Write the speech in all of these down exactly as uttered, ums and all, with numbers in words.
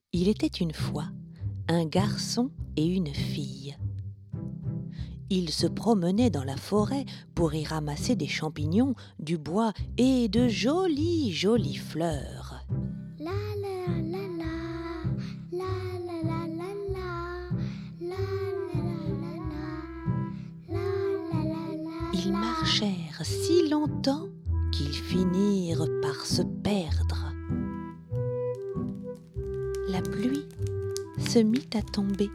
Il était une fois un garçon et une fille. Ils se promenaient dans la forêt pour y ramasser des champignons, du bois et de jolies, jolies fleurs. La la la la, la la la la la, la la la la, la la la. Ils marchèrent si longtemps qu'ils finirent par se perdre. La pluie se mit à tomber.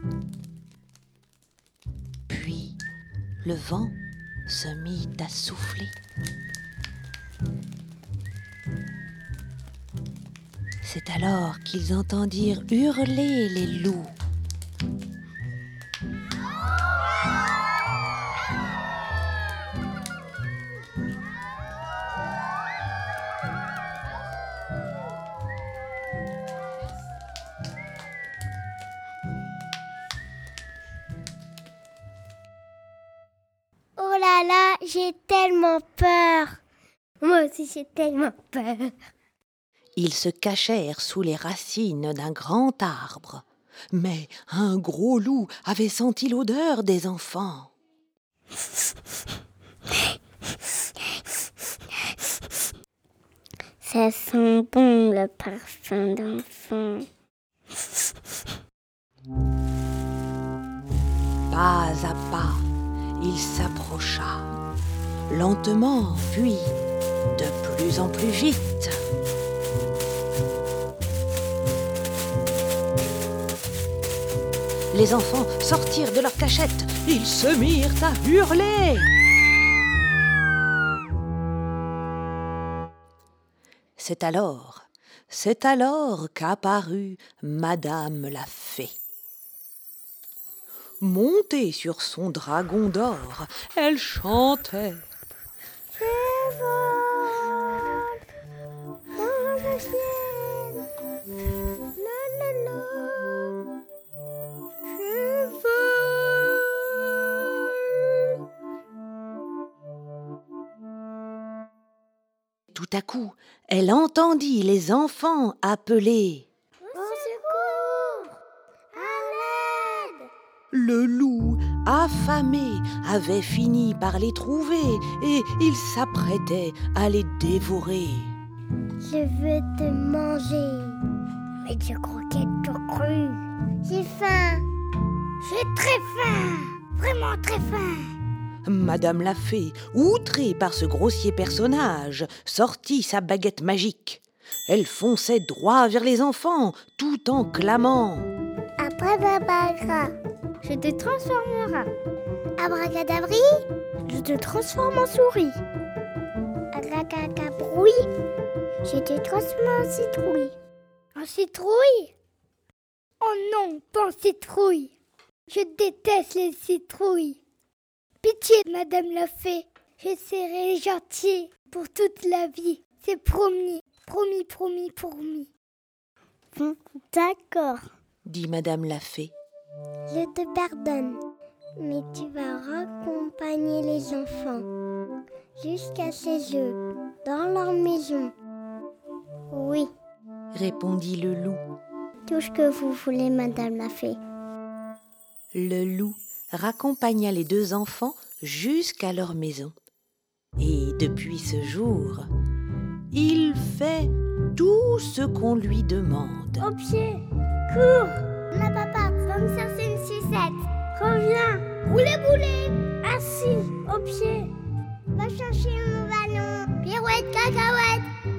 Puis le vent se mit à souffler. C'est alors qu'ils entendirent hurler les loups. Oh là là, j'ai tellement peur. Moi aussi, j'ai tellement peur. Ils se cachèrent sous les racines d'un grand arbre. Mais un gros loup avait senti l'odeur des enfants. Ça sent bon, le parfum d'enfant. Pas à pas, il s'approcha, lentement, puis de plus en plus vite. Les enfants sortirent de leur cachette, ils se mirent à hurler. C'est alors, c'est alors qu'apparut Madame la Fée. Montée sur son dragon d'or, elle chantait. Je vole dans le ciel. La la la. Je vole. Tout à coup, elle entendit les enfants appeler. Au secours! À l'aide! Le loup, affamé, avait fini par les trouver et il s'apprêtait à les dévorer. Je veux te manger. Mais je croquette tout cru. J'ai faim. J'ai très faim. Vraiment très faim. Madame la Fée, outrée par ce grossier personnage, sortit sa baguette magique. Elle fonçait droit vers les enfants, tout en clamant. Abracadabra, je te transformerai. Abracadabri, je te transforme en souris. Abracadabroui, je te transforme en citrouille. En citrouille? Oh non, pas en citrouille. Je déteste les citrouilles. Pitié, Madame la Fée, je serai gentille pour toute la vie. C'est promis, promis, promis, promis. Bon, d'accord, dit Madame la Fée. je te pardonne, mais tu vas raccompagner les enfants jusqu'à chez eux, dans leur maison. Oui, Répondit le loup. tout ce que vous voulez, Madame la Fée. Le loup raccompagna les deux enfants jusqu'à leur maison. Et depuis ce jour, il fait tout ce qu'on lui demande. Au pied, cours. Ma papa, va me chercher une sucette. Reviens, roulez boulet. Assis, au pied. Va chercher mon ballon. Pirouette, cacahuète.